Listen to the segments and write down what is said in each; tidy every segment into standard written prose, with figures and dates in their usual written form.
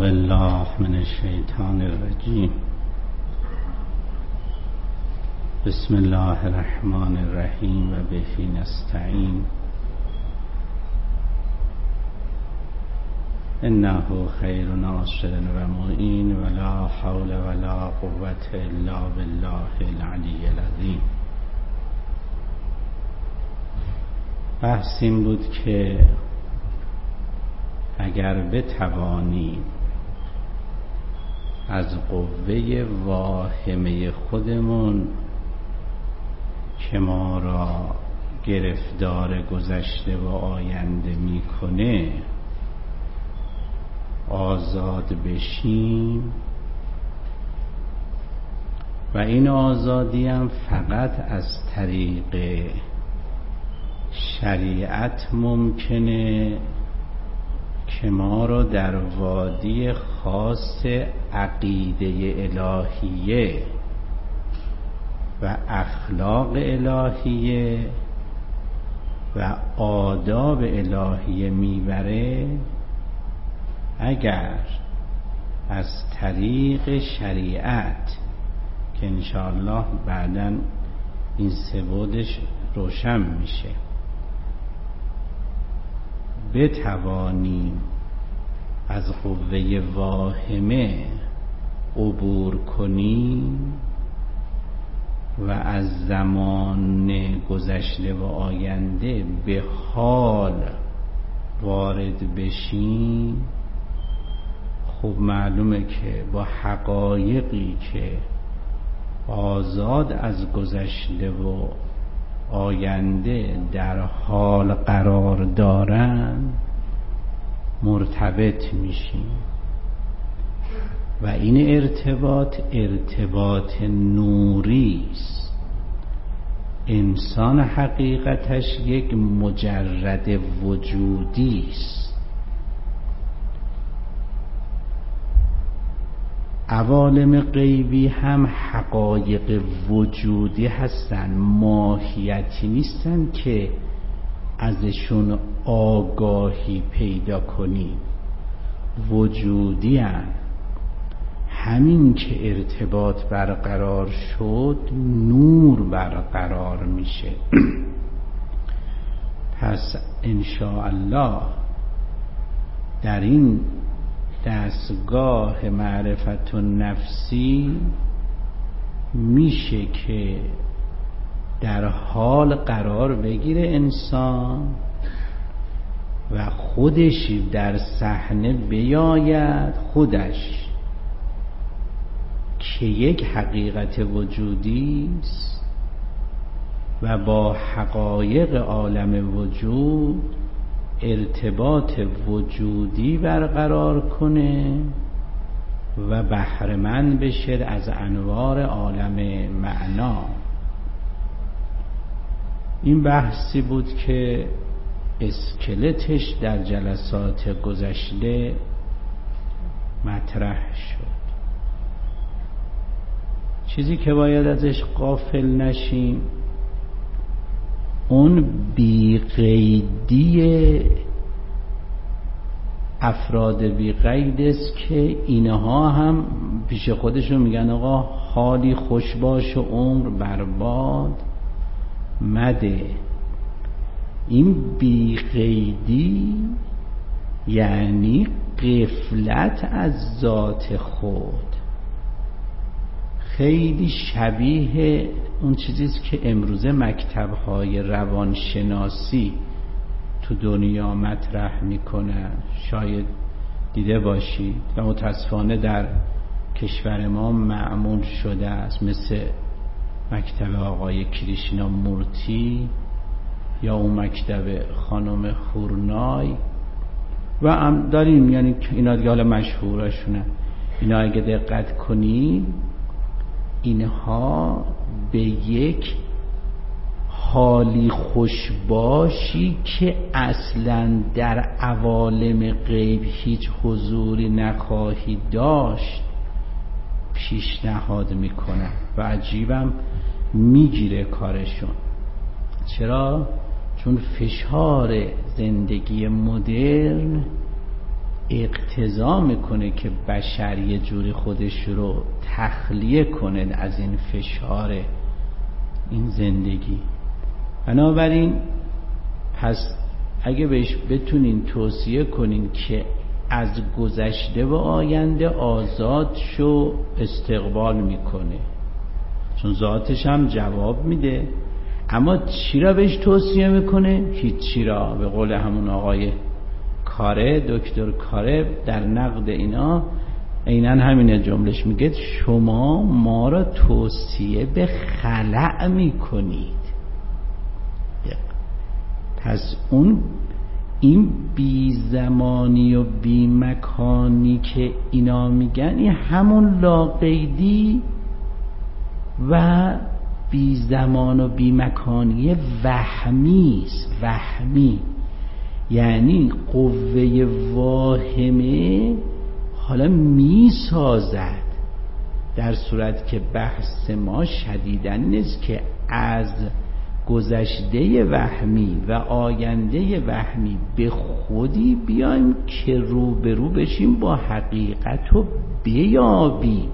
بالله من الشیطان الرجیم. بسم الله الرحمن الرحیم و به نستعین. انه خیر ناصر و معین ولا حول ولا قوة الا بالله العلی العظیم. بحث این بود که اگر بتوانیم از قوه واهمه خودمون که ما را گرفتار گذشته و آینده میکنه آزاد بشیم و این آزادی هم فقط از طریق شریعت ممکنه که ما را در وادی خاص عقیده الهیه و اخلاق الهیه و آداب الهیه میبره اگر از طریق شریعت که انشاءالله بعداً این سبودش روشن میشه بتوانیم از قوه واهمه عبور کنیم و از زمان گذشته و آینده به حال وارد بشیم. خب معلومه که با حقایقی که آزاد از گذشته و آینده در حال قرار دارن مرتبط میشیم و این ارتباط نوری است. انسان حقیقتش یک مجرد وجودی است. عوالم غیبی هم حقایق وجودی هستن، ماهیتی نیستن که ازشون آگاهی پیدا کنیم، وجودی هن. همین که ارتباط برقرار شد نور برقرار میشه. پس انشاءالله در این دستگاه معرفت النفسی میشه که در حال قرار بگیره انسان و خودش در صحنه بیاید، خودش که یک حقیقت وجودی است و با حقایق عالم وجود ارتباط وجودی برقرار کنه و بهره‌مند بشه از انوار عالم معنا. این بحثی بود که اسکلتش در جلسات گذشته مطرح شد. چیزی که باید ازش غافل نشیم اون بی‌قیدی افراد بی‌قید است که اینها هم پیش خودشون میگن آقا حالی خوش باش و عمر برباد مده. این بی‌قیدی یعنی غفلت از ذات خود، خیلی شبیه اون چیزیست که امروزه مکتب‌های روانشناسی تو دنیا مطرح میکنن. شاید دیده باشید و متاسفانه در کشور ما معمول شده است، مثل مکتب آقای کریشنا مورتی یا اون مکتب خانم خورنای و هم داریم، یعنی اینا دیگه حالا مشهورشونه. اینا اگه دقت کنید اینها به یک حالی خوشباشی که اصلا در عوالم غیب هیچ حضوری نخواهی داشت پیشنهاد میکنن و عجیبم میگیره کارشون. چرا؟ چون فشار زندگی مدرن اقتضا میکنه که بشر یه جوری خودش رو تخلیه کنه از این فشار این زندگی. بنابراین پس اگه بهش بتونین توصیه کنین که از گذشته و آینده آزاد شو، استقبال میکنه، چون ذاتش هم جواب میده. اما چی را بهش توصیه میکنه؟ هیچی را. به قول همون آقای کاره، دکتر کاره، در نقد اینا عیناً همینه جملش، میگه شما ما را توصیه به خلأ میکنید. پس این بی زمانی و بی مکانی که اینا میگن، این همون لاقیدی و بی زمان و بی مکانی وهمی است. وهمی یعنی قوه واهمه حالا میسازد، در صورت که بحث ما شدیداً نیست که از گذشته وهمی و آینده وهمی به خودی بیایم که روبرو بشیم با حقیقت و بیابیم.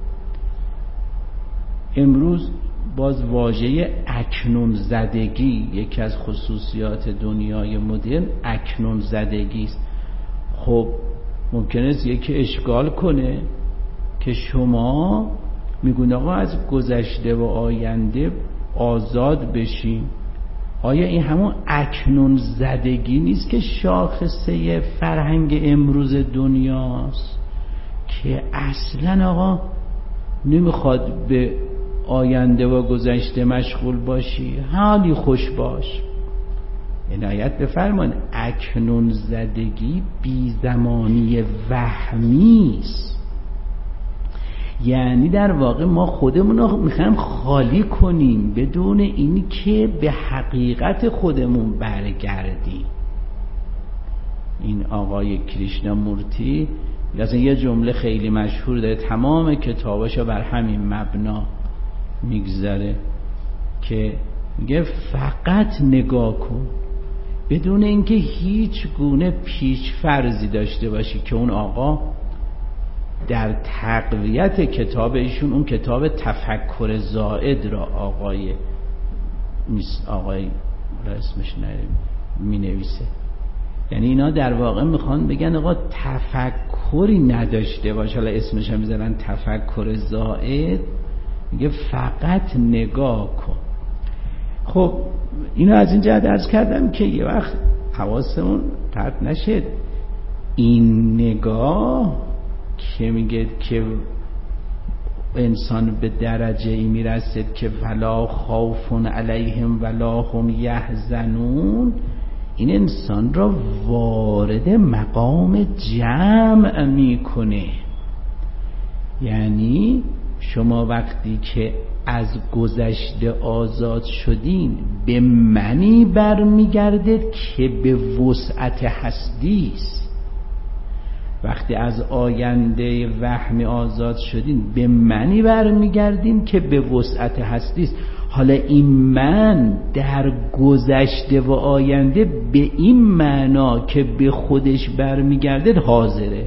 امروز باز واژه اکنون زدگی، یکی از خصوصیات دنیای مدرن اکنون زدگی است. خب ممکنه است یکی اشکال کنه که شما میگون آقا از گذشته و آینده آزاد بشیم. آیا این همون اکنون زدگی نیست که شاخصه فرهنگ امروز دنیاست که اصلا آقا نمیخواد به آینده و گذشته مشغول باشی، حالی خوش باش. عنایت بفرمان، اکنون زدگی بی زمانی وهمی است. یعنی در واقع ما خودمون رو میخوایم خالی کنیم بدون این که به حقیقت خودمون برگردیم. این آقای کریشنامورتی مثلا یه جمله خیلی مشهور داره، تمام کتاباشو بر همین مبنا میگذره که میگه فقط نگاه کن بدون اینکه هیچ گونه پیش فرضی داشته باشی. که اون آقا در تقویت کتاب ایشون، اون کتاب تفکر زائد را آقای اسمش می نویسه. یعنی اینا در واقع میخوان بگن آقا تفکری نداشته باشه، حالا اسمش هم میذارن تفکر زائد، میگه فقط نگاه کن. خب اینو از این جهت عرض کردم که یه وقت حواسمون پرت نشه. این نگاه که میگه که انسان به درجه ای میرسد که ولا خوف علیهم ولا هم یحزنون، این انسان را وارد مقام جمع میکنه. یعنی شما وقتی که از گذشته آزاد شدین به منی برمیگردید که به وسعت هستی است. وقتی از آینده وهمی آزاد شدین به منی برمیگردیم که به وسعت هستی است. حالا این من در گذشته و آینده به این معنا که به خودش برمیگردید حاضره.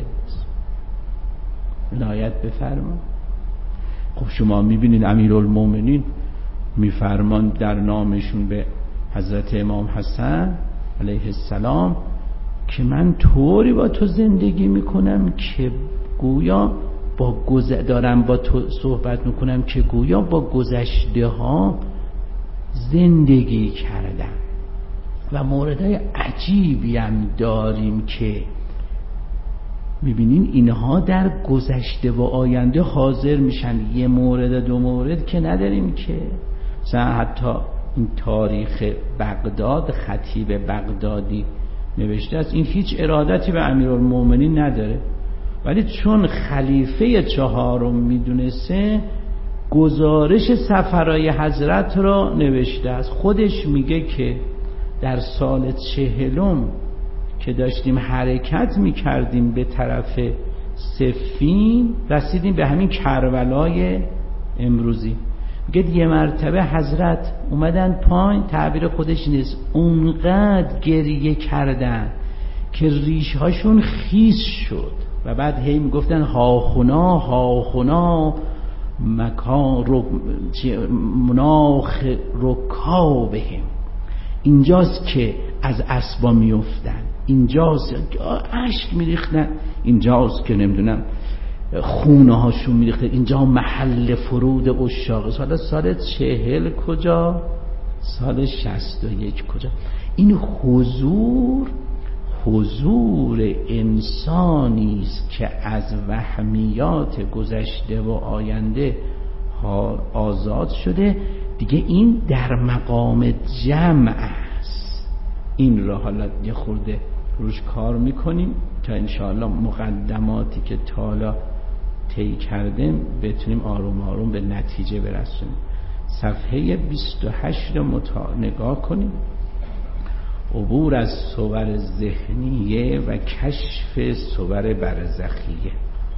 عنایت بفرما. خب شما میبینید امیرالمومنین میفرمان در نامشون به حضرت امام حسن علیه السلام که من طوری با تو زندگی میکنم که گویا دارم با تو صحبت میکنم که گویا با گذشته ها زندگی کردم. و موردهای عجیبی هم داریم که میبینین اینها در گذشته و آینده حاضر میشن. یه مورد دو مورد که نداریم که مثلا حتی این تاریخ بغداد، خطیب بغدادی نوشته است، این هیچ ارادتی به امیرالمومنین نداره، ولی چون خلیفه چهارم میدونسته گزارش سفرهای حضرت را نوشته است. خودش میگه که در سال 40 که داشتیم حرکت میکردیم به طرف صفین، رسیدیم به همین کربلای امروزی. میگه یه مرتبه حضرت اومدن پایین، تعبیر خودش نیست، اونقدر گریه کردن که ریشهاشون خیس شد و بعد هی میگفتن هاخونا مکان مناخ رکابهم، اینجاست که از اسبا میافتن، اینجاست اشک میریختن، اینجاست که نمیدونم خونه هاشون میریختن، اینجا محل فرود عشاق. سال 40 کجا؟ سال 61 کجا؟ این حضور انسانی است که از وهمیات گذشته و آینده آزاد شده دیگه. این در مقام جمع است. این را حالا یه خورده روش کار میکنیم تا انشاءالله مقدماتی که تالا طی کردیم بتونیم آروم آروم به نتیجه برسونیم. صفحه 28 رو نگاه کنیم. عبور از صور ذهنیه و کشف صور برزخیه.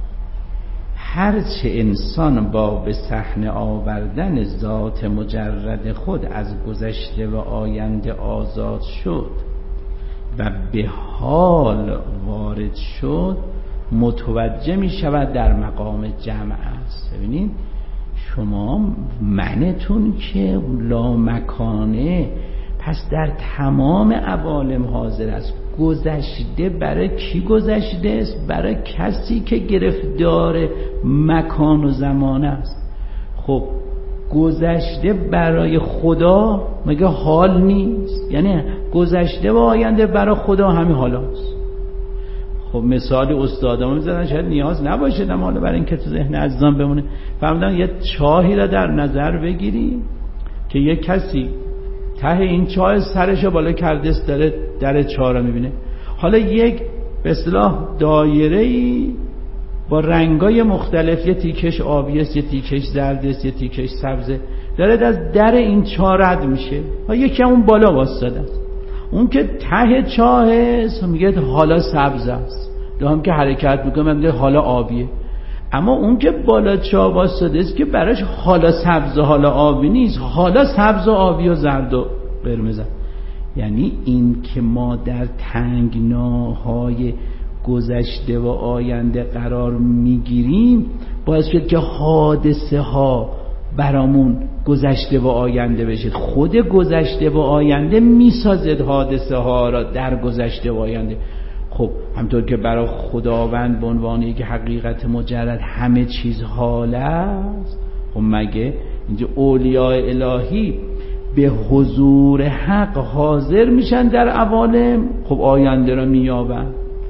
هرچه انسان با به صحنه آوردن ذات مجرد خود از گذشته و آینده آزاد شد و به حال وارد شد، متوجه می شود در مقام جمع است. ببینید شما منتون که لامکانه، پس در تمام عوالم حاضر است. گذشته برای کی گذشته است؟ برای کسی که گرفتار مکان و زمان است. خب گذشته برای خدا مگه حال نیست؟ یعنی گذشته و آینده برای خدا همین حالاست. خب مثال استادامون می‌زدن، شاید نیاز نباشه دم حالا برای اینکه تو ذهن عزیزان بمونه. فرمودن یه چاهی را در نظر بگیری که یه کسی ته این چاه سرشو بالا کرده است، داره در چاه را میبینه. حالا یک به اصطلاح دایره‌ای با رنگای مختلف، یه تیکش آبی است، یه تیکش زرد است، یه تیکش سبزه، داره از در این چاه رد میشه و یکی اون بالا واسطه است. اون که ته چاه است میگه حالا سبز است، هم که حرکت میکنه میگه حالا آبیه. اما اون که بالا چاه واسطه است که براش حالا سبز و حالا آبی نیست، حالا سبز و آبی و زرد و قرمز. یعنی این که ما در تنگناهای گذشته و آینده قرار میگیریم باعث شد که حادثه ها برامون گذشته و آینده بشه. خود گذشته و آینده میسازد حادثه ها را در گذشته و آینده. خب همطور که برای خداوند به عنوان یک حقیقت مجرد همه چیز حال است، خب مگه اینجا اولیاء الهی به حضور حق حاضر میشن در عوالم، خب آینده را مییابن.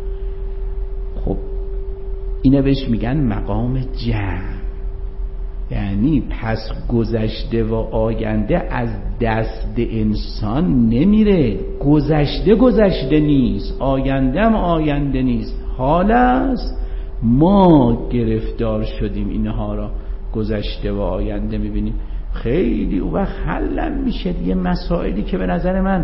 خب اینه بهش میگن مقام جمع. یعنی پس گذشته و آینده از دست انسان نمیره. گذشته نیست، آینده هم آینده نیست، حال است. ما گرفتار شدیم اینها را گذشته و آینده میبینیم. خیلی او وقت حلم میشه یه مسائلی که به نظر من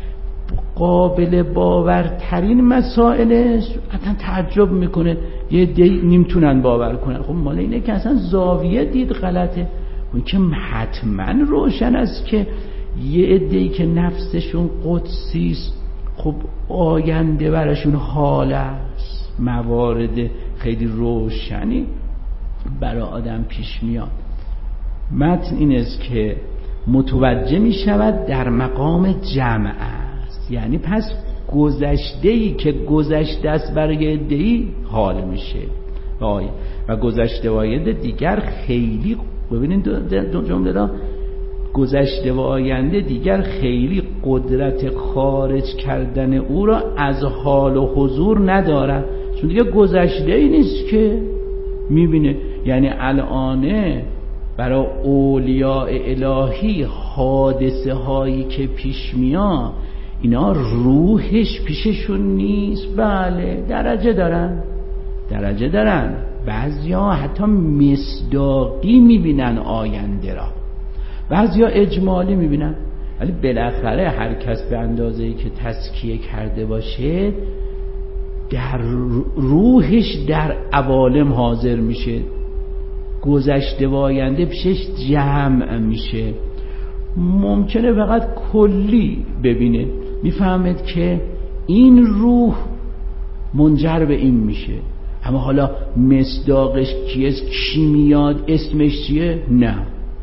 قابل باورترین مسائلش، اصلا تعجب میکنه یه دی نمیتونن باور کنن. خب مال اینه که اصلا زاویه دید غلطه. اون که حتما روشن است که یه عده‌ای که نفسشون قدسی است، خب آینده براشون حال است. موارد خیلی روشنی برای آدم پیش میاد. متن این است که متوجه می شود در مقام جمع است. یعنی پس گذشته‌ای که گذشته است برای عده‌ای حال میشه و گذشته و آینده دیگر خیلی، ببینید دو جمله را، گذشته و آینده دیگر خیلی قدرت خارج کردن او را از حال و حضور ندارد، چون دیگه گذشته‌ای نیست که میبینه. یعنی الانه برای اولیاء الهی حادثه هایی که پیش میاد اینا روحش پیششون نیست. بله درجه دارن. بعضیا حتی مصداقی میبینن آینده را، بعضیا اجمالی میبینن. ولی بالاخره هر کس به اندازه‌ای که تزکیه کرده باشه در روحش در عوالم حاضر میشه، گذشته و آینده پیشش جمع میشه. ممکنه فقط کلی ببینه، میفهمید که این روح منجر به این میشه. اما حالا مصداقش کیه؟ کی میاد؟ اسمش چیه؟ نه.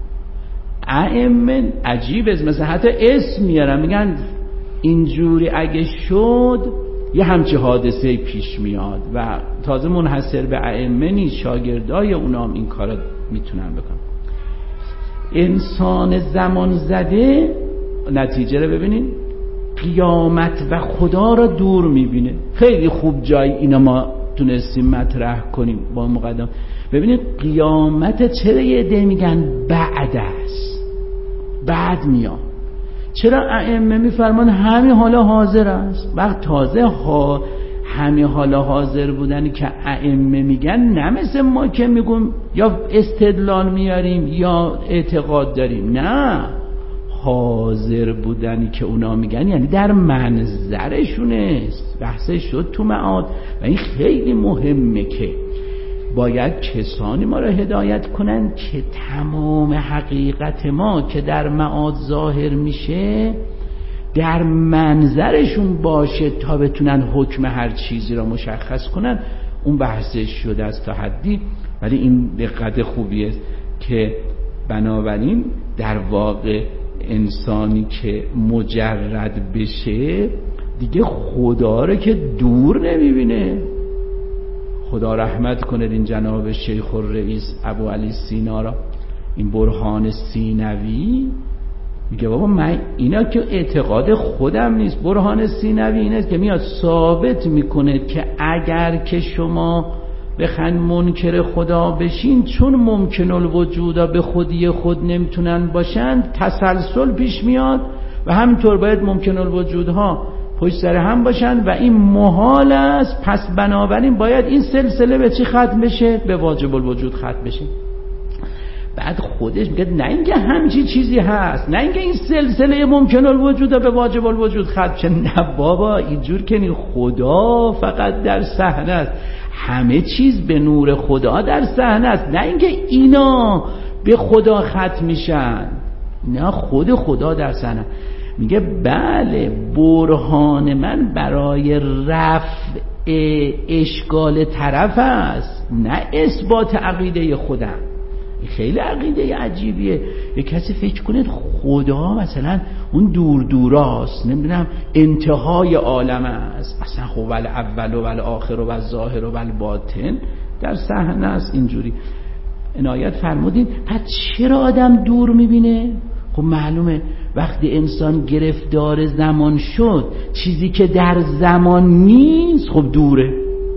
ائمه عجیبه، مثلا حتی اسم میارن، میگن اینجوری اگه شد یه همچه حادثه پیش میاد و تازه منحصر به ائمه نیست، شاگردای اونام این کارا میتونن بکنن. انسان زمان زده نتیجه رو ببینین، قیامت و خدا را دور میبینه. خیلی خوب جای اینا ما تونستیم مطرح کنیم با مقدم. ببینید قیامت چرا یه عده میگن بعد است، بعد میاد. چرا ائمه میفرمان همین حالا حاضر است؟ وقت تازه همین حالا حاضر بودنی که ائمه میگن، نه مثل ما که میگیم یا استدلال میاریم یا اعتقاد داریم، نه، حاضر بودنی که اونا میگن یعنی در منظرشونه است. بحثش شد تو معاد و این خیلی مهمه که باید کسانی ما را هدایت کنن که تمام حقیقت ما که در معاد ظاهر میشه در منظرشون باشه تا بتونن حکم هر چیزی را مشخص کنن. اون بحثش شده است تا حدی، ولی این دقت خوبیه که بنابراین در واقع انسانی که مجرد بشه دیگه خدا رو که دور نمیبینه. خدا رحمت کنه این جناب شیخ الرئیس ابو علی سینا را، این برهان سینوی میگه بابا من اینا که اعتقاد خودم نیست، برهان سینوی اینه که میاد ثابت میکنه که اگر که شما بخن منکر خدا بشین، چون ممکن الوجودا به خودی خود نمیتونن باشن، تسلسل پیش میاد و همینطور باید ممکن الوجودها پشت سر هم باشن و این محال است. پس بنابراین باید این سلسله به چی ختم بشه؟ به واجب الوجود ختم بشه. بعد خودش میگه نه اینکه همچی چیزی هست، نه اینکه این سلسله ممکن الوجود به واجب الوجود ختم شه، نه بابا اینجور که نی، خدا فقط در صحنه است، همه چیز به نور خدا در صحنه است، نه اینکه اینا به خدا ختم میشن، نه خود خدا در صحنه. میگه بله برهان من برای رفع اشکال طرف است، نه اثبات عقیده خودم. خیلی عقیده عجیبیه. یک کسی فکر کنه خدا مثلا اون دور دوراست، نمیدونم انتهای عالم است، اصلا خب الاول و الاخر و الظاهر و الباطن در صحنه است. اینجوری عنایت فرمودین. پس چرا آدم دور میبینه؟ خب معلومه وقتی انسان گرفتار زمان شد، چیزی که در زمان نیست خب دوره.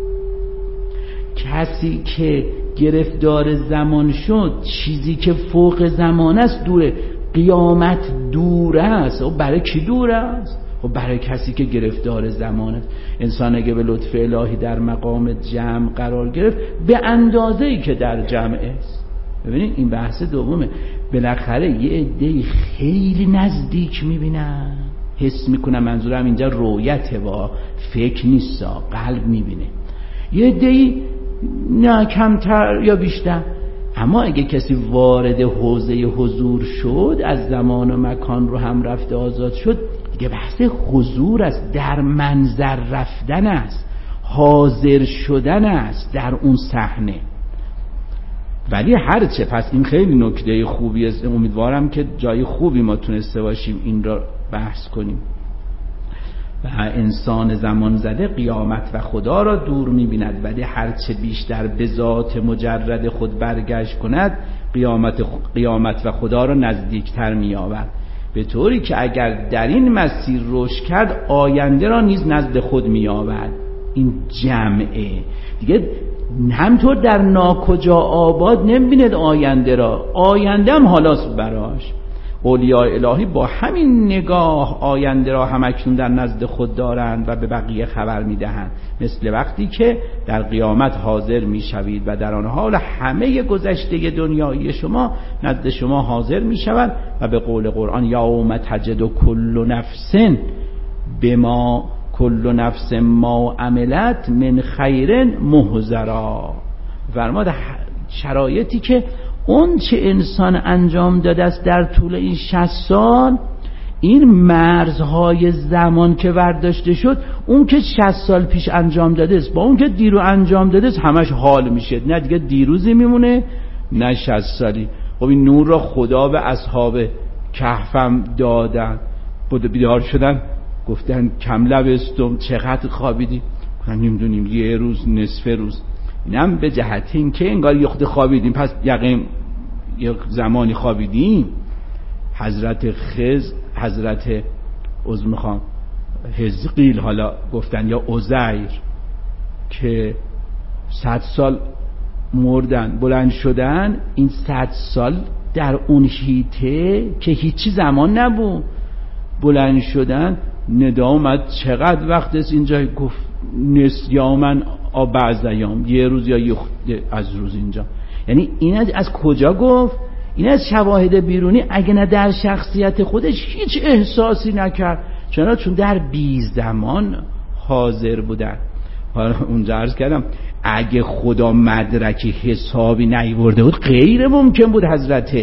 کسی که گرفتار زمان شد، چیزی که فوق زمان است دوره. قیامت دور است. و برای کی دور است؟ و برای کسی که گرفتار زمان است. انسان اگه به لطف الهی در مقام جمع قرار گرفت، به اندازه‌ای که در جمع است. ببینید این بحث دومه. بالاخره یه عده‌ای خیلی نزدیک میبینن، حس میکنن، منظورم اینجا رویته با فکر نیست، قلب میبینه. یه عده‌ای نه کمتر یا بیشتر. اما اگه کسی وارد حوزه حضور شد، از زمان و مکان رو هم رفته آزاد شد، دیگه بحث حضور است، در منظر رفتن است، حاضر شدن است در اون صحنه. ولی هرچه، پس این خیلی نکته خوبی است، امیدوارم که جای خوبی ما تونسته باشیم این را بحث کنیم. و انسان زمان زده قیامت و خدا را دور می‌بیند، ولی هرچه بیشتر به ذات مجرد خود برگشت کند، قیامت و خدا را نزدیکتر می‌یابد، به طوری که اگر در این مسیر رشد کرد، آینده را نیز نزد خود می‌یابد. این جمعه دیگه همطور در ناکجا آباد نمی‌بیند آینده را، آینده هم حالاست براش. اولیاء الهی با همین نگاه آینده را همکنون در نزد خود دارند و به بقیه خبر میدهند، مثل وقتی که در قیامت حاضر میشوید و در آن حال همه گذشته دنیایی شما نزد شما حاضر میشوند و به قول قرآن یوم تجد کل نفس ما عملت من خیر محضرا. فرمود شرایطی که اون چه انسان انجام داده است در طول این 60 سال، این مرزهای زمان که برداشته شد، اون که 60 سال پیش انجام داده است با اون که دیرو انجام داده است همش حال میشه، نه دیگه دیروزی میمونه نه 60 سالی. خب این نور را خدا به اصحاب کهفم دادن، بیدار شدن گفتن کم لبستم، چقدر خوابیدی؟ گفتن نمیدونیم، یه روز نصف روز. اینم به جهت این که انگار یه خود خوابیدیم، پس یقین یک زمانی خوابیدیم. حضرت حزقیل حالا گفتن یا عزیر که 100 سال مردن بلند شدن، این 100 سال در اون حیطه که هیچی زمان نبود بلند شدن، ندا اومد چقدر وقت است اینجا؟ گفت نسیامن بعض ایام، یه روز یا یه از روز اینجا. یعنی این از کجا گفت؟ این از شواهد بیرونی، اگه نه در شخصیت خودش هیچ احساسی نکرد. چون در بی زمان حاضر بودن. حالا اونجا عرض کردم اگه خدا مدرکی حسابی نیورده بود غیر ممکن بود حضرت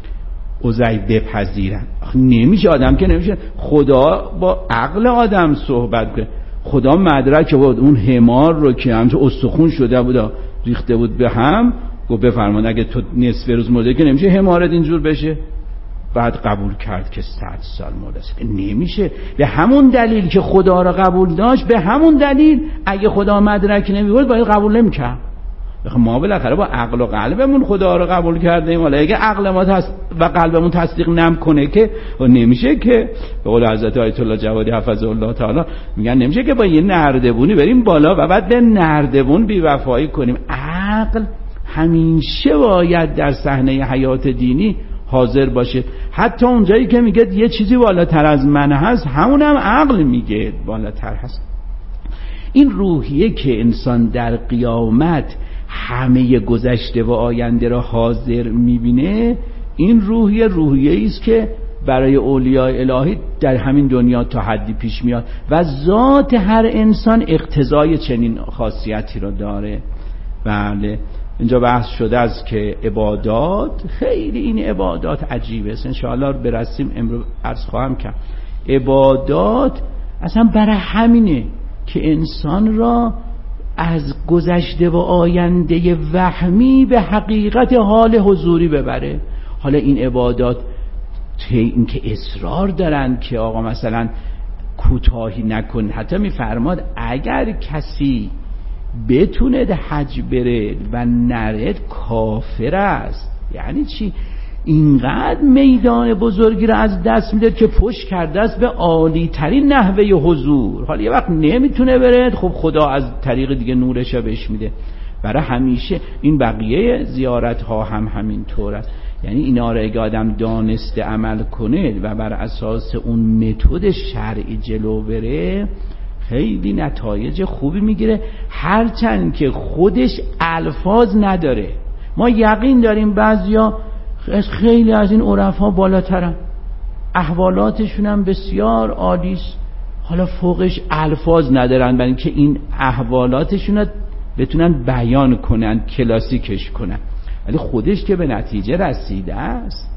عزیر بپذیرن. نمیشه، آدم که نمیشه خدا با عقل آدم صحبت کنه. خدا مدرک بود اون حمار رو که همچون استخون شده بود ریخته بود به هم، گفت بفرمان اگه تو نصف روز مرده که نمیشه حمارت اینجور بشه. بعد قبول کرد که 100 سال مرده است. نمیشه. به همون دلیل که خدا را قبول داشت، به همون دلیل اگه خدا مدرک نمیورد باید قبول نمیکرد. ما بالاخره با عقل و قلبمون خدا را قبول کردیم، ولی اگه عقل ما و قلبمون تصدیق نمیکنه که نمیشه که به قول حضرت آیت الله جوادی حفظه الله تعالی میگن نمیشه که با یه نردبونی بریم بالا و بعد به نردبون بی‌وفایی کنیم. عقل همیشه باید در صحنه حیات دینی حاضر باشه. حتی اونجایی که میگه یه چیزی بالاتر از من هست، همون هم عقل میگه بالاتر هست. این روحیه که انسان در قیامت همه گذشته و آینده را حاضر میبینه، این روحیه است که برای اولیاء الهی در همین دنیا تا حدی پیش میاد و ذات هر انسان اقتضای چنین خاصیتی را داره. بله، اینجا بحث شده است که عبادات، خیلی این عبادات عجیبه است، انشاءالله برسیم امروز عرض خواهم کرد. عبادات اصلا برای همینه که انسان را از گذشته و آینده وهمی به حقیقت حال حضوری ببره. حالا این عبادات این که اصرار دارن که آقا مثلا کوتاهی نکن، حتی میفرماد اگر کسی بتونه حج بره و نرد کافر است. یعنی چی؟ اینقدر میدان بزرگی را از دست میده که پشت کرده است به عالی ترین نحوه حضور. حالا یه وقت نمیتونه بره، خب خدا از طریق دیگه نورش بهش میده. برای همیشه این بقیه زیارت ها هم همین طور است. یعنی اینا را اگه آدم دانسته عمل کنه و بر اساس اون متد شرعی جلو بره، خیلی نتایج خوبی میگیره. هرچند که خودش الفاظ نداره. ما یقین داریم بعضیا خیلی از این عرفا بالاترن، احوالاتشون هم بسیار عالی است، حالا فوقش الفاظ ندارن برای اینکه این احوالاتشون رو بتونن بیان کنن، کلاسیکش کنن، ولی خودش که به نتیجه رسیده است.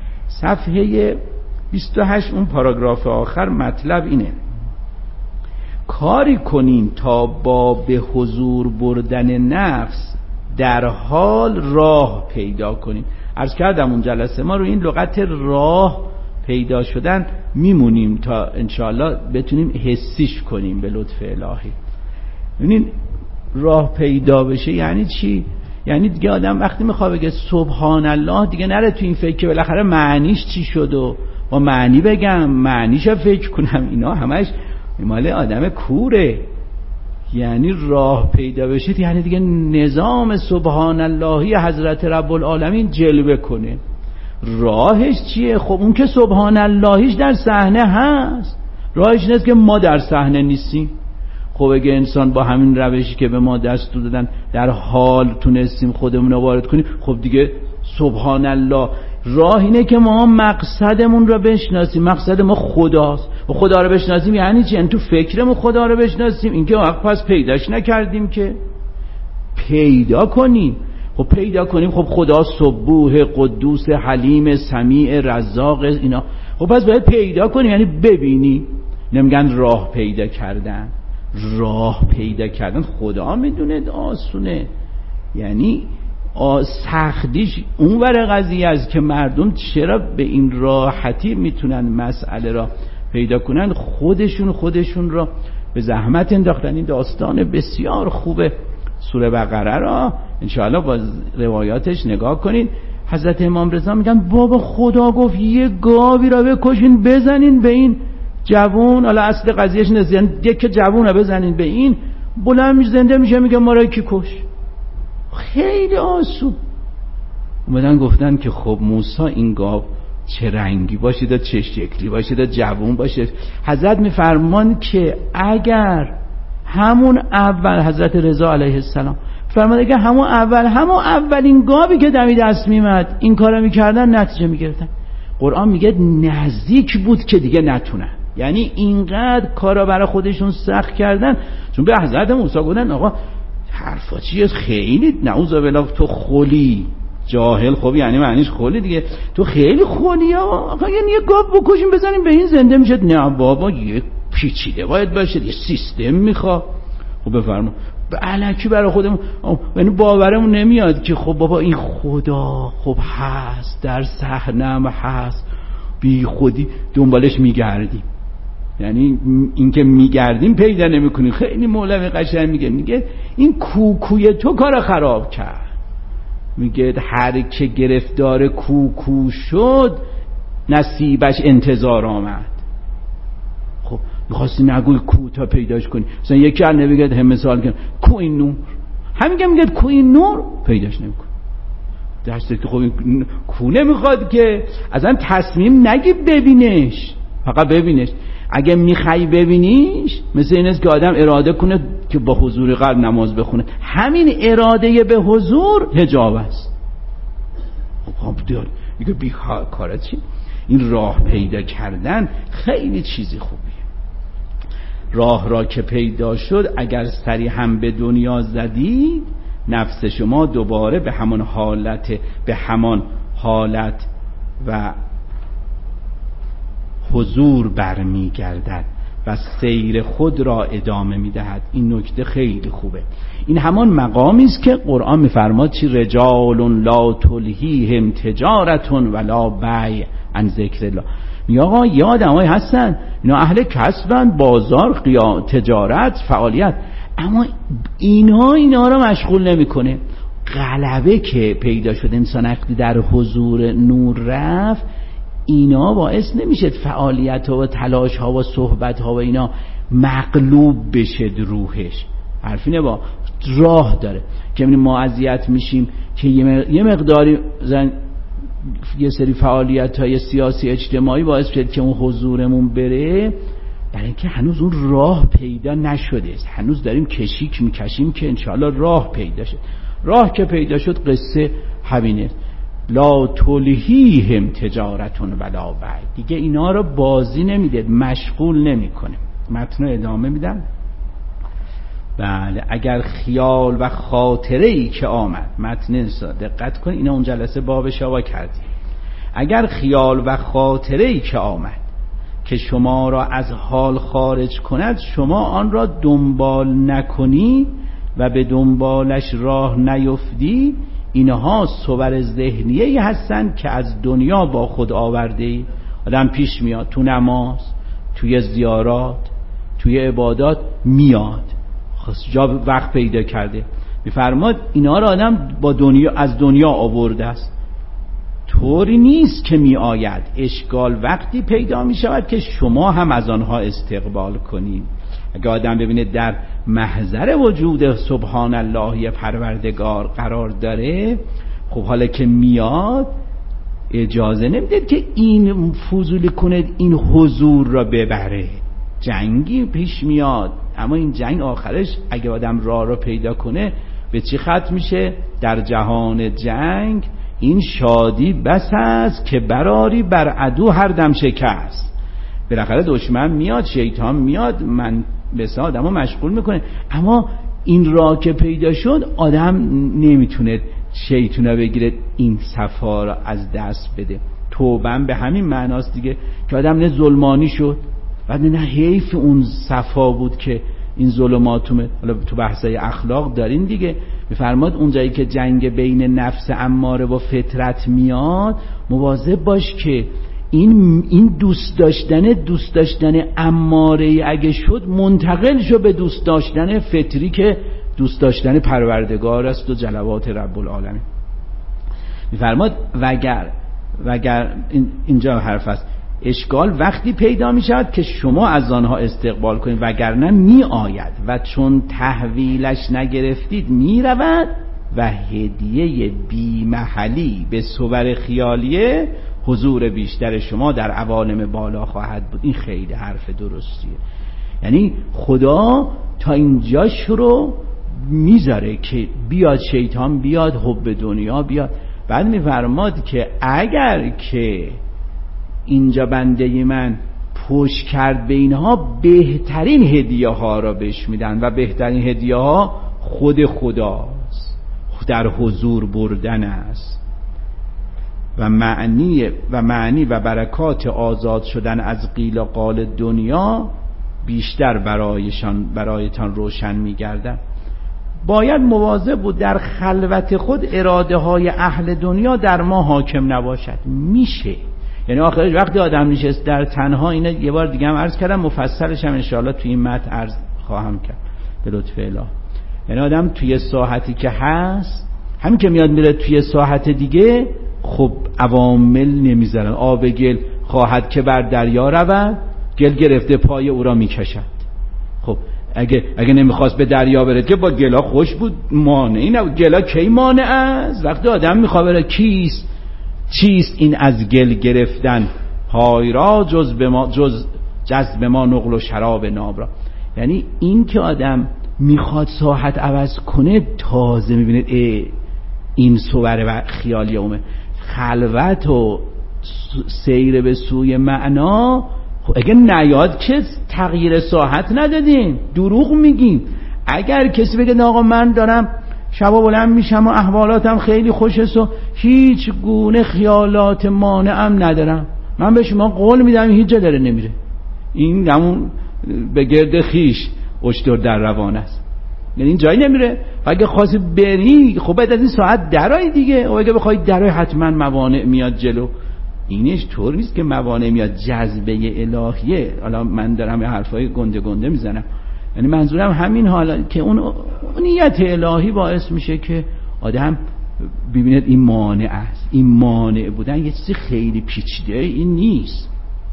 صفحه 28 اون پاراگراف آخر مطلب اینه: کاری کنیم تا با به حضور بردن نفس در حال راه پیدا کنیم. عرض کردم اون جلسه ما رو این لغت راه پیدا شدن میمونیم تا انشاءالله بتونیم حسیش کنیم به لطف الهی. ببینین راه پیدا بشه یعنی چی؟ یعنی دیگه آدم وقتی میخواد بگه سبحان الله دیگه نره تو این فکر که بالاخره معنیش چی شد و با معنی بگم، معنیشو فکر کنم، اینا همش مال آدم کوره. یعنی راه پیدا بشه یعنی دیگه نظام سبحان اللهی حضرت رب العالمین جلوه کنه. راهش چیه؟ خب اون که سبحان اللهیش در صحنه هست، راهش نیست که ما در صحنه نیستیم. خب اگه انسان با همین روشی که به ما دستور دادن در حال تونستیم خودمون رو وارد کنیم، خب دیگه سبحان الله. راه اینه که ما مقصدمون رو بشناسیم. مقصد ما خداست و خدا رو بشناسیم یعنی چی؟ یعنی تو فکرمون خدا رو بشناسیم. این که وقت پس پیداش نکردیم که پیدا کنیم. خب پیدا کنیم، خب خدا سبوح، قدوس، حلیم، سمیع، رزاق، اینا خب پس باید پیدا کنی، یعنی ببینی. نمیگن راه پیدا کردن. راه پیدا کردن خدا میدونه آسونه، یعنی سختیش اون ور قضیه است که مردم چرا به این راحتی میتونن مسئله را پیدا کنن، خودشون را به زحمت انداختن. این داستان بسیار خوبه سوره بقره را انشاءالله با روایاتش نگاه کنین. حضرت امام رضا میگن بابا خدا گفت یه گاوی را بکشین بزنین به این جوون، حالا اصل قضیهش نزدن یک جوون را بزنین به این، بلند میشه زنده میشه، میگه ما را کی کش. خیلی آسون. اومدن گفتن که خب موسی این گاو چه رنگی باشه دا چه شکلی باشه دا جوون باشه. حضرت میفرمان که اگر همون اول، حضرت رضا علیه السلام فرمان اگر همون اولین گاوی که دمی دست میمد این کارو میکردن نتیجه میگرفتن. قرآن میگه نزدیک بود که دیگه نتونن، یعنی اینقدر کارا برای خودشون سخت کردن. چون به حضرت موسی گفتن آقا حرفا چیه، خیلی نعوذ بالله تو خلی جاهل، خب یعنی معنیش خلی دیگه، تو خیلی خلی آقا، یعنی یه گاو بکشیم بزنیم به این زنده میشه. نه بابا یه پیچیده باید باشه، یه سیستم میخواد. خب بفرما الکی برای خودمون، یعنی باورمون نمیاد که خب بابا این خدا خب هست، در صحنه هست، بی خودی دنبالش میگردیم. یعنی این که میگردیم پیدا نمیکنیم. خیلی مولوی قشنگ میگه این کوکوی تو کار خراب کرد. میگه هر که گرفتار کوکو شد نصیبش انتظار آمد. خب میخواستی نگوی کو تا پیداش کنی، مثلا یکی از نبیگه هم مثال کن کو این نور، همین که میگه کو این نور پیداش نمیکن. درسته که خب این کو نمیخواد که اصلا تصمیم نگی ببینش، فقط ببینش. اگه میخوای ببینیش مثل این است که آدم اراده کنه که با حضور قلب نماز بخونه. همین اراده به حضور حجاب است. خب دیار میگه بیکاره چی؟ این راه پیدا کردن خیلی چیزی خوبیه. راه را که پیدا شد اگر سری هم به دنیا زدید نفس شما دوباره به همان حالت و حضور برمی گردد و سیر خود را ادامه می دهد. این نکته خیلی خوبه. این همان مقامی است که قرآن می‌فرماد چی؟ رجال لا تلهیهم تجارت ولا بیع عن ذکر الله. میگه آقا یه آدمایی هستن اینا اهل کسبن، بازار، تجارت، فعالیت، اما اینا رو مشغول نمیکنه. غلبه که پیدا شد انسان وقتی در حضور نور رفت، اینا باعث نمیشه فعالیت ها و تلاش ها و صحبت ها و اینا مغلوب بشه روحش. حرفینه با راه داره که ما اذیت میشیم که یه مقداری یه سری فعالیت های سیاسی اجتماعی باعث شد که اون حضورمون بره، برای اینکه هنوز اون راه پیدا نشده است. هنوز داریم کشیک میکشیم که انشاءالله راه پیدا شد. راه که پیدا شد قصه همینه، لا تلهیهم تجارتون ولا بیع. دیگه اینا رو بازی نمیده، مشغول نمیکنه. متن ادامه میدم. بله اگر خیال و خاطره ای که آمد، متن دقت کن، اینا اون جلسه باب شوا کردیم. اگر خیال و خاطره ای که آمد که شما را از حال خارج کند، شما آن را دنبال نکنی و به دنبالش راه نیفتی، اینها صور ذهنیه‌ای هستند که از دنیا با خود آورده‌ای. آدم پیش میاد تو نماز، توی زیارات، توی عبادات میاد، جا وقت پیدا کرده. میفرماد اینا را آدم با دنیا از دنیا آورده است. طوری نیست که می آید، اشکال وقتی پیدا می شود که شما هم از آنها استقبال کنید. اگه آدم ببینه در محضر وجود سبحان الله پروردگار قرار داره، خب حالا که میاد اجازه نمیدید که این فضولی کنه، این حضور را ببره. جنگی پیش میاد، اما این جنگ آخرش اگه آدم راه را پیدا کنه به چی ختم میشه؟ در جهان جنگ این شادی بس است که براری بر عدو هر دم شکست. بالاخره دشمن میاد، شیطان میاد، من بس آدمو مشغول میکنه، اما این راه که پیدا شد آدم نمیتونه شیطونه بگیره این صفا را از دست بده. توبه به همین معناست دیگه، که آدم نه ظلمانی شد و نه حیف اون صفا بود که این ظلماتومه. حالا تو بحثای اخلاق دارین دیگه، میفرماد اونجایی که جنگ بین نفس اماره و فطرت میاد مواظب باش که این دوست داشتن اماره اگه شد منتقل شو به دوست داشتن فطری که دوست داشتن پروردگار است و جلوات رب العالمین. میفرماد وگر اینجا حرف است، اشکال وقتی پیدا می شود که شما از آنها استقبال کنید، وگرنه می آید و چون تحویلش نگرفتید می رود و هدیه بی محلی به صور خیالیه حضور بیشتر شما در عوالم بالا خواهد بود. این خیلی حرف درستیه. یعنی خدا تا اینجاش رو میذاره که بیاد شیطان، بیاد حب دنیا بیاد. بعد میفرماد که اگر که اینجا بنده من پشت کرد به اینها، بهترین هدیه ها را بهش میدن و بهترین هدیه ها خود خداست، در حضور بردن است و معنی و برکات آزاد شدن از قیل و قال دنیا بیشتر برایتان روشن میگردن. باید مواظب بود در خلوت خود اراده های اهل دنیا در ما حاکم نباشد. میشه، یعنی آخرش وقتی آدم نشست در تنها، اینه یه بار دیگه هم عرض کردم، مفصلش هم انشاءالله توی این متن عرض خواهم کرد به لطف الهی. یعنی آدم توی ساحتی که هست، همین که میاد میره توی ساحت دیگه، خب عوامل نمیذارن. آب گل خواهد که بر دریا رود، گل گرفته پای او را میکشد. خب اگه نمیخواست به دریا بره که با گلا خوش بود، مانعی نبود. گلا کی مانع است؟ وقتی آدم میخواد بره، چیست این از گل گرفتن پای را جز جذب ما نقل و شراب ناب را. یعنی این که آدم میخواد ساحت عوض کنه، تازه میبینه این صور و خیالی اومه. خلوت و سیر به سوی معنا، خب اگه نیاد که تغییر ساحت ندادیم، دروغ میگیم. اگر کسی بگه آقا من دارم شبا بلند میشم و احوالاتم خیلی خوشست و هیچ گونه خیالات مانعم ندارم، من به شما قول میدم هیچ جا داره نمیره، این همون به گرد خیش اشتر در روان است، یعنی این جایی نمیره. و اگه خواستی بری، خب باید از این ساعت درای دیگه. و اگه بخوای درای، حتما موانع میاد جلو. اینش طور نیست که موانع میاد، جذبه الهیه. حالا من دارم یه حرفای گنده میزنم، یعنی منظورم همین حالا که اون نیت الهی باعث میشه که آدم ببیند این مانع است. این مانع بودن یه چیزی خیلی پیچیده این نیست.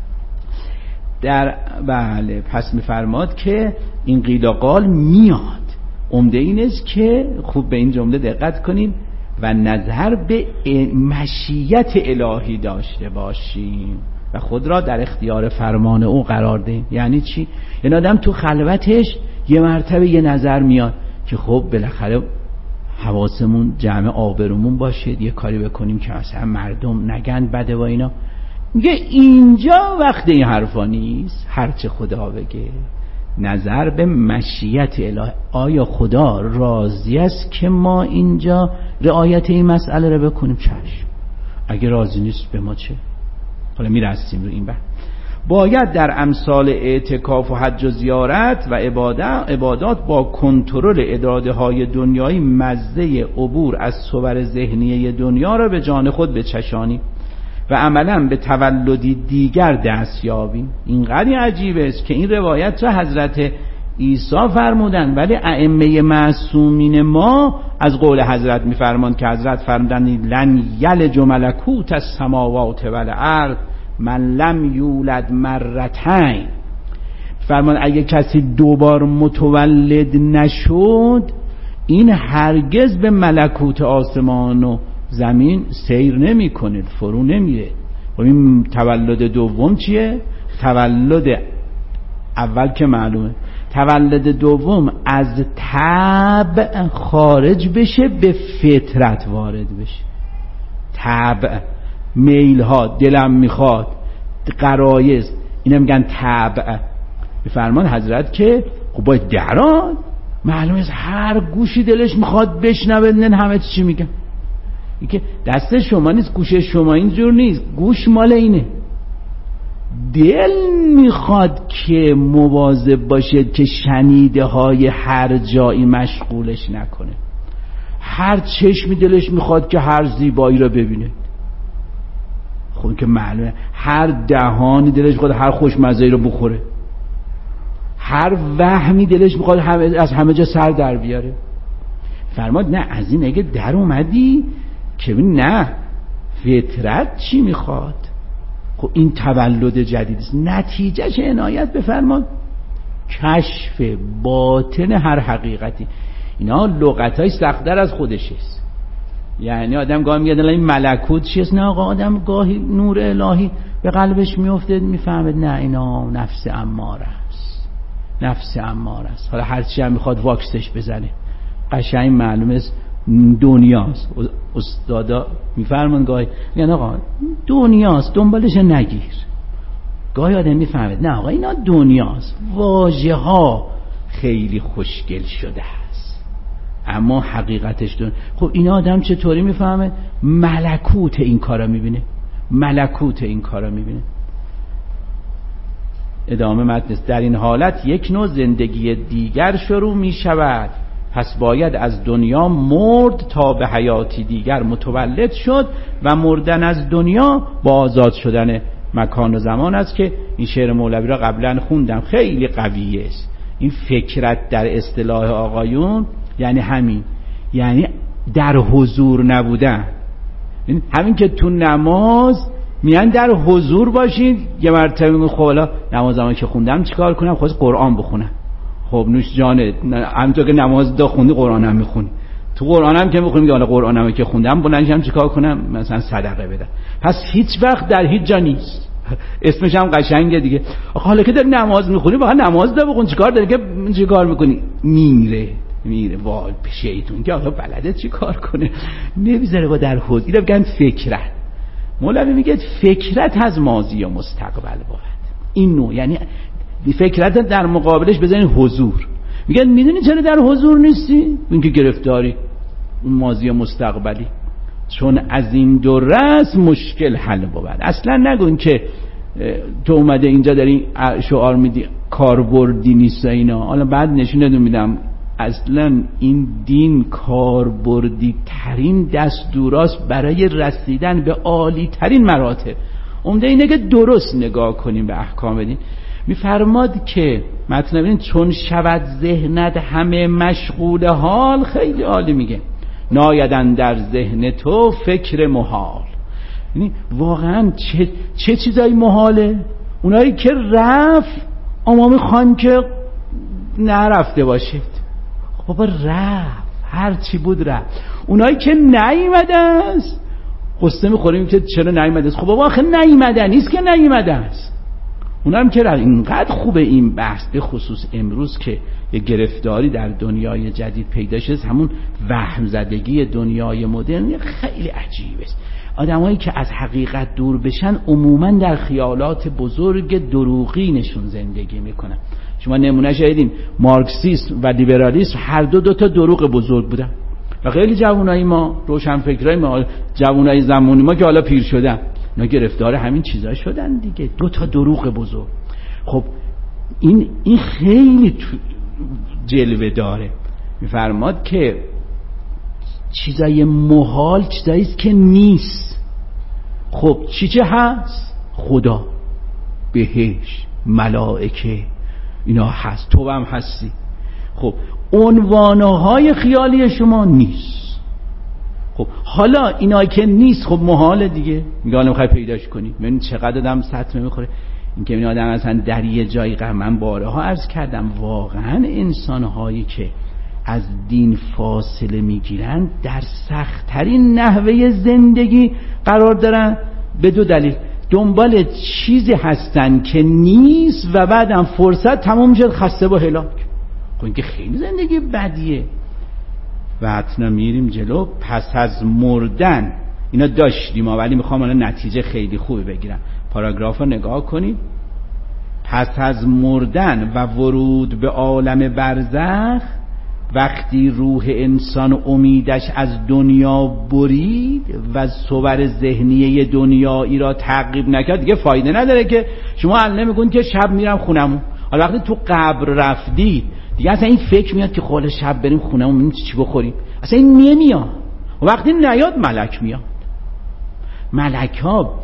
بله، پس میفرماد که این قیل و قال میاد. عمده این است که خوب به این جمله دقت کنیم و نظر به مشیت الهی داشته باشیم و خود را در اختیار فرمان او قرار دهیم. یعنی چی؟ یعنی آدم تو خلوتش یه مرتبه یه نظر میاد که خب بالاخره حواسمون جمع آبرومون باشه، یه کاری بکنیم که اصلا مردم نگن بده و اینا. میگه اینجا وقت این حرفا نیست، هرچه خدا بگه. نظر به مشیت الهی، آیا خدا راضی است که ما اینجا رعایت این مسئله رو بکنیم؟ چشم. اگه راضی نیست به ما چه؟ حالا میرسیم رو این بحث. باید در امثال اعتکاف و حج و زیارت و عبادات با کنترل اراده های دنیایی مزه عبور از صور ذهنیه دنیا را به جان خود بچشانیم و عملا به تولدی دیگر دست یابیم. اینقدر عجیبه است که این روایت را حضرت عیسی فرمودن، ولی ائمه معصومین ما از قول حضرت میفرمان که حضرت فرمودند لن یلج ملکوت السماوات والارض من لم یولد مرتین. فرمان اگه کسی دوبار متولد نشد، این هرگز به ملکوت آسمان و زمین سیر نمی کنه، فرو نمیره. و این تولد دوم چیه؟ تولد اول که معلومه، تولد دوم از طبع خارج بشه به فطرت وارد بشه. طبع، میل ها، دلم میخواد، غرایز، اینا میگن طبع. بفرمان حضرت که خب باید دران معلومه هر گوشی دلش میخواد بشنوه، نه همه چی میگن. این که دست شما نیست، گوش شما اینجور نیست، گوش مال اینه. دل میخواد که مواظب باشه که شنیده های هر جایی مشغولش نکنه. هر چشمی دلش میخواد که هر زیبایی رو ببینه، خب که معلومه. هر دهانی دلش میخواد هر خوشمزه‌ای رو بخوره، هر وهمی دلش میخواد از همه جا سر در بیاره. فرماد نه، از این اگه در اومدی که نه فطرت چی میخواد. خب این تولد جدید است، نتیجهش عنایت بفرماد کشف باطن هر حقیقتی. اینا لغتای سخت‌تر از خودش است. یعنی آدم گاهی میگه این ملکوت چیست، نه آقا آدم گاهی نور الهی به قلبش میفته میفهمه نه اینا نفس اماره است، نفس اماره است. حالا هرچی هم میخواد واکسش بزنه قشنگ معلومه است دنیاست. استادا میفرمان گاهی یعنی آقا دنیاست دنبالش نگیر. گاهی آدم میفهمه نه آقا اینا دنیاست، واژه ها خیلی خوشگل شده است اما حقیقتش دنیا. خب اینا آدم چطوری میفهمه؟ ملکوت این کارا میبینه، ملکوت این کارا میبینه. ادامه متن است. در این حالت یک نوع زندگی دیگر شروع میشود، پس باید از دنیا مرد تا به حیاتی دیگر متولد شد و مردن از دنیا با آزاد شدن مکان و زمان است که این شعر مولوی را قبلا خوندم، خیلی قویه است. این فکرت در اصطلاح آقایون یعنی همین، یعنی در حضور نبودن. همین که تو نماز میان در حضور باشید، یه مرتبه میگن خب حالا نمازم که خوندم چیکار کنم؟ خود قرآن بخونم. خب نوش جانت، همونطور که نماز دا خوندی قرآن هم میخونی، تو قرآن هم که میخونی میگه حالا قرآن هم که خوندم بلندشم چیکار کنم؟ مثلا صدقه بدم. پس هیچ وقت در هیچ جا نیست. اسمش هم قشنگه دیگه. آخه حالا که داری نماز میخونی واقعا نماز دا بخون، چیکار داری که چیکار میکنی؟ میره وای شیطون که آقا بلده چیکار کنه، نمیذاره با در حضور. اینو میگن فکرت. مولوی میگه فکرت از ماضی و مستقبل بود. این نوع یعنی فکرت در مقابلش بزنین حضور. میگن میدونی چرا در حضور نیستی؟ اینکه گرفتاری اون ماضی و مستقبلی، چون از این دو رأس مشکل حل بود. اصلا نگون که تو اومده اینجا داری شعار میدی کاربردی نیست اینا. حالا بعد نشون میدم اصلا این دین کاربردی ترین دستوراست برای رسیدن به عالی ترین مراتب. عمده اینه که درست نگاه کنیم به احکام دین. میفرماد که متن ببینید چون شود ذهنت همه مشغول حال، خیلی عالی میگه نایدن در ذهن تو فکر محال. یعنی واقعا چه چیزایی محاله؟ اونایی که رفت اما میخوایم که نرفته باشید. بابا رفت، هر چی بود رفت. اونایی که نیومده است قصه میخوریم که چرا نیومده است. خب بابا آخه نیومده نیست که نیومده است. اونا هم که اینقدر خوبه این بحث، به خصوص امروز که یه گرفتاری در دنیای جدید پیدا شده، همون وهم زدگی دنیای مدرن خیلی عجیبه است. آدمایی که از حقیقت دور بشن عموما در خیالات بزرگ دروغینشون زندگی میکنن. شما نمونه شاهدیم مارکسیسم و لیبرالیسم هر دو تا دروغ بزرگ بودن و خیلی جوانای ما، روشنفکرای ما، جوانای زمانی ما که حالا پیر شدن، اینا گرفتار همین چیزا شدن دیگه، دو تا دروغ بزرگ. خب این خیلی جلوه داره. میفرماد که چیزای محال چیزایی است که نیست. خب چی هست؟ خدا، بهشت، ملائکه، اینا هست، تو هم هستی. خب عنوانهای خیالی شما نیست. خب حالا اینا که نیست خب محاله دیگه. میگه حالا میخوای پیداش کنی. ببین چقدر آدم سطمه میخوره. این که این آدم اصلا در یه جایی من بارها عرض کردم واقعا انسانهایی که از دین فاصله میگیرن در سخت‌ترین نحوه زندگی قرار دارن به دو دلیل. دنبال چیزی هستن که نیست و بعدم فرصت تمام شد خسته با هلاک. خب این که خیلی زندگی بدیه. و حتما میریم جلو. پس از مردن اینا داشتیم ولی میخوام الان نتیجه خیلی خوبی بگیرم. پاراگراف رو نگاه کنید. پس از مردن و ورود به عالم برزخ وقتی روح انسان امیدش از دنیا برید و صور ذهنیه دنیایی را تعقیب نکرد، دیگه فایده نداره که شما الان نمیگون که شب میرم خونمون. حالا وقتی تو قبر رفتید دیگه اصلا این فکر میاد که خاله شب بریم خونمون چی بخوریم، اصلا این نمیاد. وقتی نیاد ملک میاد. ملک ها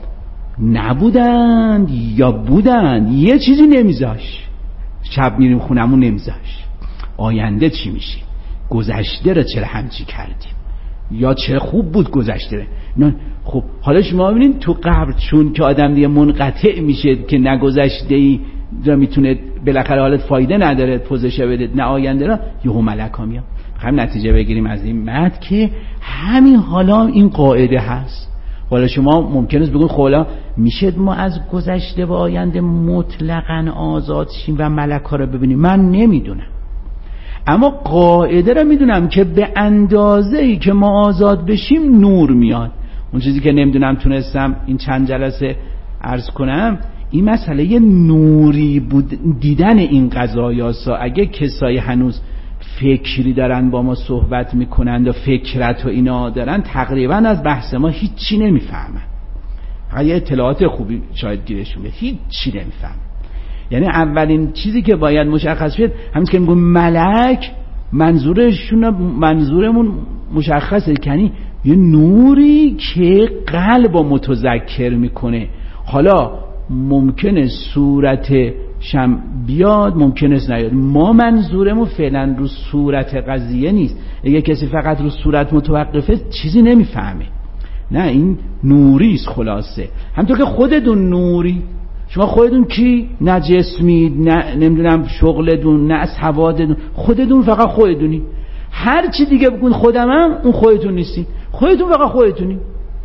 نبودند یا بودند، یه چیزی نمیذاش شب میریم خونمون، نمیذاش آینده چی میشه، گذشته رو چرا همچی کردیم، یا چرا خوب بود گذشته. نه خب حالا شما ببینید تو قبر چون که آدم دیگه منقطع میشه که نه گذشته ای را میتونه بالاخره حالت فایده نداره پوزش بده، نه آینده را، یهو ملک ها میاد. هم نتیجه بگیریم از این متن که همین حالا این قاعده هست. حالا شما ممکنه بگید خب حالا میشه ما از گذشته و آینده مطلقاً آزاد شیم و ملک ها رو ببینیم؟ من نمیدونم، اما قاعده رو میدونم که به اندازه‌ای که ما آزاد بشیم نور میاد. اون چیزی که نمیدونم تونستم این چند جلسه عرض کنم، این مسئله نوری بود دیدن این قضایاسا. اگه کسایی هنوز فکری دارن با ما صحبت میکنند و فکرت و اینا دارن، تقریبا از بحث ما هیچی نمیفهمن. یه اطلاعات خوبی شاید گیرشون بیاد، هیچی نمیفهمن. یعنی اولین چیزی که باید مشخص شد همین که میگم ملک، منظورمون مشخصه، یعنی یه نوری که قلب رو متذکر میکنه. حالا ممکنه صورت شم بیاد، ممکنه نیاد. ما منظورمون فعلا رو صورت قضیه نیست. اگه کسی فقط رو صورت متوقفه چیزی نمیفهمه. نه، این نوریست خلاصه. همونطور که خودتون نوری، شما خودتون کی؟ نه جسمید، نه نمیدونم شغلتون، نه از حوادتون، خودتون فقط خودتونی. هر چی دیگه بگون خودمم، اون خودتون نیستی. خودتون فقط خودتونی.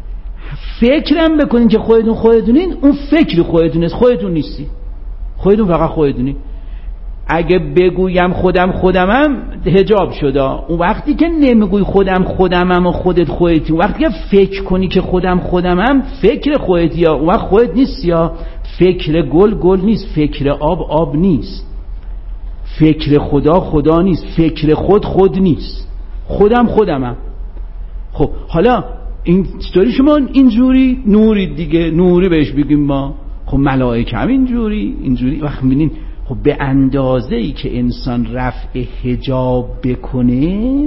فکرم بکنین که خودتونین، اون فکر خودتون است، خودتون نیستی. خودتون فقط خودتونی. اگه بگویم خودمم حجاب شده. اون وقتی که نمیگوی خودمم و خودتی، اون وقتی که فکر کنی که خودمم، فکر خودتی، یا اون وقت خودت نیست. یا فکر گل نیست، فکر آب نیست، فکر خدا نیست، فکر خود نیست، خودمم. خب حالا این چطوری شما اینجوری نوری دیگه، نوری بهش بگیم ما؟ خب ملائکه هم اینجوری وقت میبینین. خب به اندازه‌ای که انسان رفع حجاب بکنه،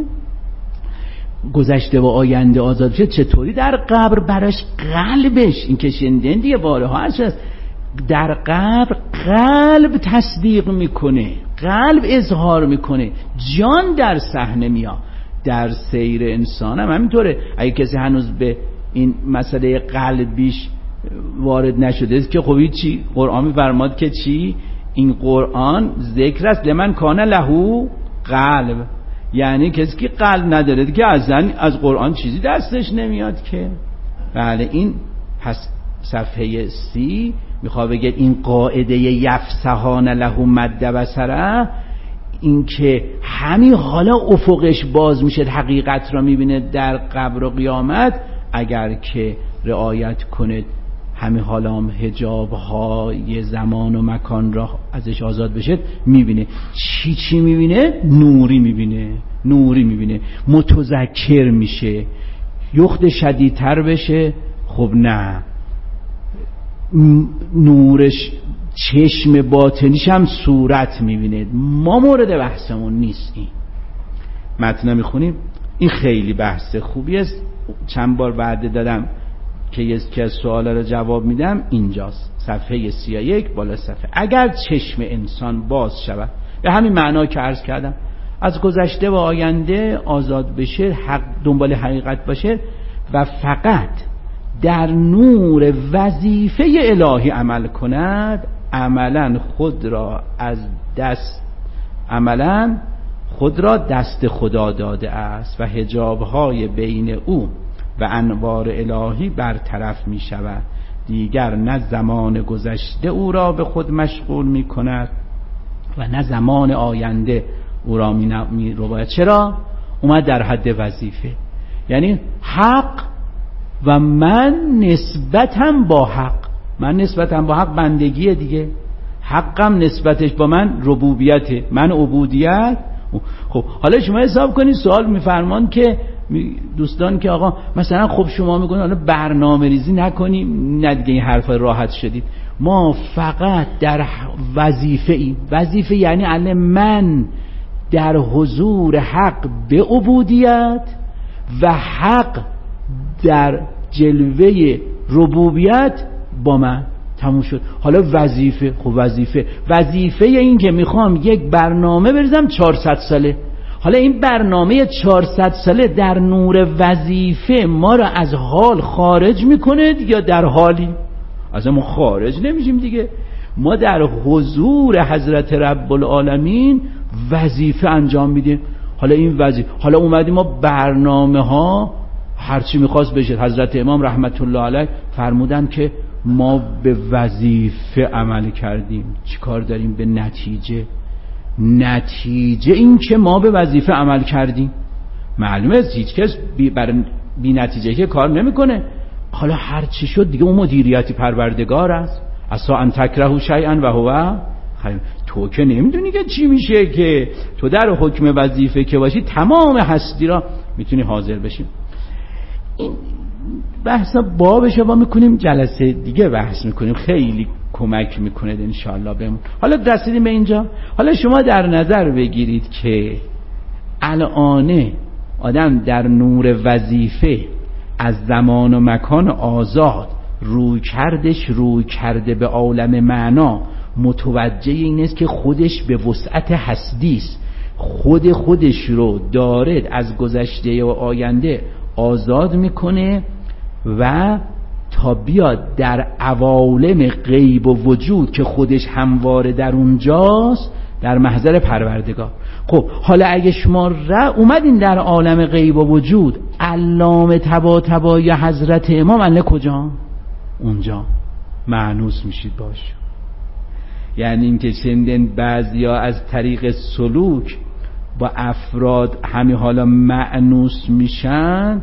گذشته و آینده آزاد بشه، چطوری در قبر براش قلبش، این که شنیدین دیگه باره ها هست، در قبر قلب تصدیق میکنه، قلب اظهار میکنه، جان در صحنه میاد. در سیر انسان هم همینطوره. اگه کسی هنوز به این مسئله قلبیش وارد نشده است که خب چی؟ قرآن میفرماد که چی؟ این قرآن ذکر است لمن کان له قلب، یعنی کسی که قلب نداره که از قرآن چیزی دستش نمیاد که. بله، این پس صفحه 30 میخواد بگه این قاعده یفسحان له مد بصره، این که همین حالا افقش باز میشه، حقیقت را میبینه در قبر و قیامت، اگر که رعایت کنه همین حالا هم حجاب های زمان و مکان را ازش آزاد بشه، میبینه. چی میبینه؟ نوری میبینه، متذکر میشه. یخت شدیدتر بشه، خب نه، نورش چشم باطنیش هم صورت میبینه. ما مورد بحثمون نیست. این متن میخونیم، این خیلی بحث خوبی است. چند بار وعده دادم که یکی از سوالا رو جواب میدم، اینجاست، صفحه 31 بالا صفحه. اگر چشم انسان باز شود، به همین معنا که عرض کردم، از گذشته و آینده آزاد بشه، حق دنبال حقیقت باشه و فقط در نور وظیفه الهی عمل کند، عملا خود را دست خدا داده است و حجاب‌های بین او و انوار الهی برطرف می شود. دیگر نه زمان گذشته او را به خود مشغول می کند و نه زمان آینده او را می رباید. چرا؟ اومد در حد وظیفه، یعنی حق و من نسبتم با حق بندگیه دیگه. حقم نسبتش با من ربوبیته، من عبودیت، خب حالا شما حساب کنید، سوال میفرمان که دوستان که آقا مثلا خب شما میگن حالا برنامه ریزی نکنیم، نه دیگه این حرفا راحت شدید. ما فقط در وظیفه یعنی الان من در حضور حق به عبودیت و حق در جلوه ربوبیت با من تموم شد. حالا وظیفه، خب وظیفه این که میخوام یک برنامه بریزم 400 ساله. حالا این برنامه 400 ساله در نور وظیفه ما را از حال خارج میکنه یا در حالی؟ از ما خارج نمیشیم دیگه. ما در حضور حضرت رب العالمین وظیفه انجام میدیم. حالا این وظیفه، حالا اومدیم ما برنامه ها هرچی میخواست بشه. حضرت امام رحمت الله علیه فرمودن که ما به وظیفه عمل کردیم، چی کار داریم به نتیجه این که ما به وظیفه عمل کردیم. معلومه هیچ کس بی نتیجه که کار نمیکنه. حالا هر چی شد دیگه اون مدیریتی پروردگار است. عسی ان تکرهوا شیئا و هو خیر. تو که نمیدونی که چی میشه، که تو در حکم وظیفه که باشی تمام هستی را میتونی حاضر بشی. این بحثا بابش با میکنیم، جلسه دیگه بحث میکنیم، خیلی کمک میکنه انشاءالله بهمون. حالا رسیدیم به اینجا. حالا شما در نظر بگیرید که الان آدم در نور وظیفه از زمان و مکان آزاد روی کرده به عالم معنا، متوجه این است که خودش به وسعت هستی است، خودش رو داره از گذشته و آینده آزاد میکنه و تا بیاد در عوالم غیب و وجود که خودش همواره در اونجاست در محضر پروردگار. خب حالا اگه شما اومدین در عالم غیب و وجود، علامه طباطبایی حضرت امام الله کجا؟ اونجا مأنوس میشید باش. یعنی این که شنیدن بعضیا از طریق سلوک با افراد همین حالا مأنوس میشن،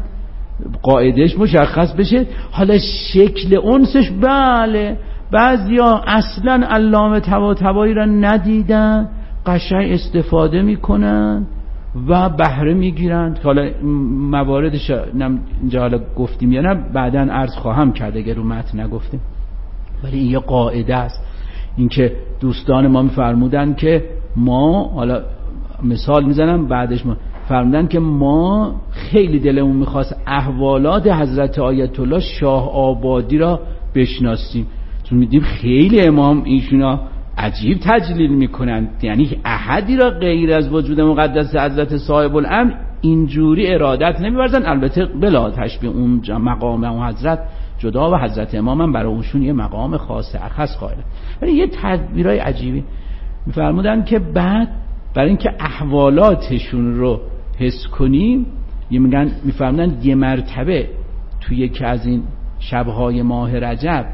قاعدش مشخص بشه. حالا شکل انسش بله، بعضیا اصلا علامه طباطبایی را ندیدن، قشنگ استفاده میکنن و بهره میگیرن. حالا مواردش اینجا حالا گفتیم یا نه بعداً عرض خواهم کرد اگر رو متن نگفتیم، ولی این یه قاعده است. این که دوستان ما میفرمودن که ما، حالا مثال میزنم بعدش، ما فرمودن که ما خیلی دلمون میخواست احوالات حضرت آیت الله شاه آبادی را بشناسیم، چون میدیم خیلی امام ایشونا عجیب تجلیل میکنن، یعنی احدی را غیر از وجود مقدس حضرت صاحب الامر اینجوری ارادت نمیورزن. البته بلا تشبیه اون مقام اون حضرت جدا و حضرت امام هم برای اونشون یه مقام خاص اخص قائله، ولی یه تدبیرای عجیبی میفرمودن که بعد برای اینکه احوالاتشون رو حس کنیم، میفرمودن یه مرتبه توی یکی از این شبهای ماه رجب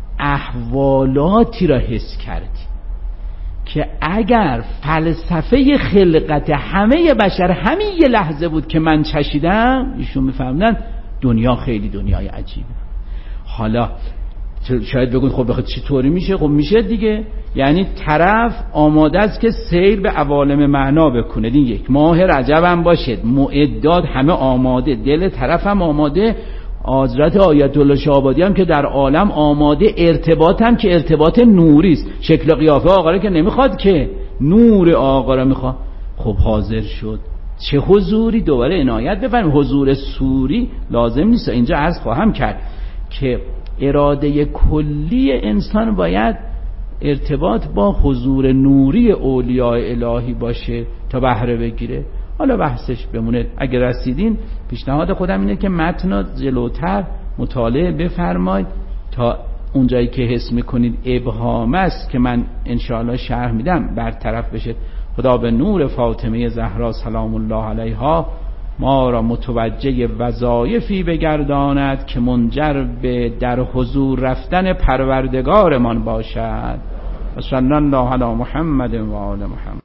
احوالاتی را حس کردی که اگر فلسفه خلقت همه بشر همین یه لحظه بود که من چشیدم، ایشون میفرمودن دنیا خیلی دنیای عجیبه. حالا شاید بگون خب بخواد چطوری میشه؟ خب میشه دیگه، یعنی طرف آماده است که سیر به عوالم معنا بکنه. این یک ماه رجب هم باشه، معدات همه آماده، دل طرف هم آماده، حضرت آیت الله شاه آبادی هم که در عالم آماده، ارتباط هم که ارتباط نوری است، شکل قیافه آقا را که نمیخواد که، نور آقا را میخواد. خب حاضر شد. چه حضوری؟ دوباره عنایت بفرمایید، حضور صوری لازم نیست. اینجا عرض خواهم کرد که اراده کلی انسان باید ارتباط با حضور نوری اولیاء الهی باشه تا بهره بگیره. حالا بحثش بمونه. اگر رسیدین پیشنهاد خودم اینه که متن جلوتر مطالعه بفرمایید تا اونجایی که حس میکنید ابهام است که من انشاءالله شرح میدم برطرف بشه. خدا به نور فاطمه زهرا سلام الله علیها ما را متوجه وظایفی بگرداند که منجر به در حضور رفتن پروردگارمان باشد. صلی الله علی محمد و آل محمد.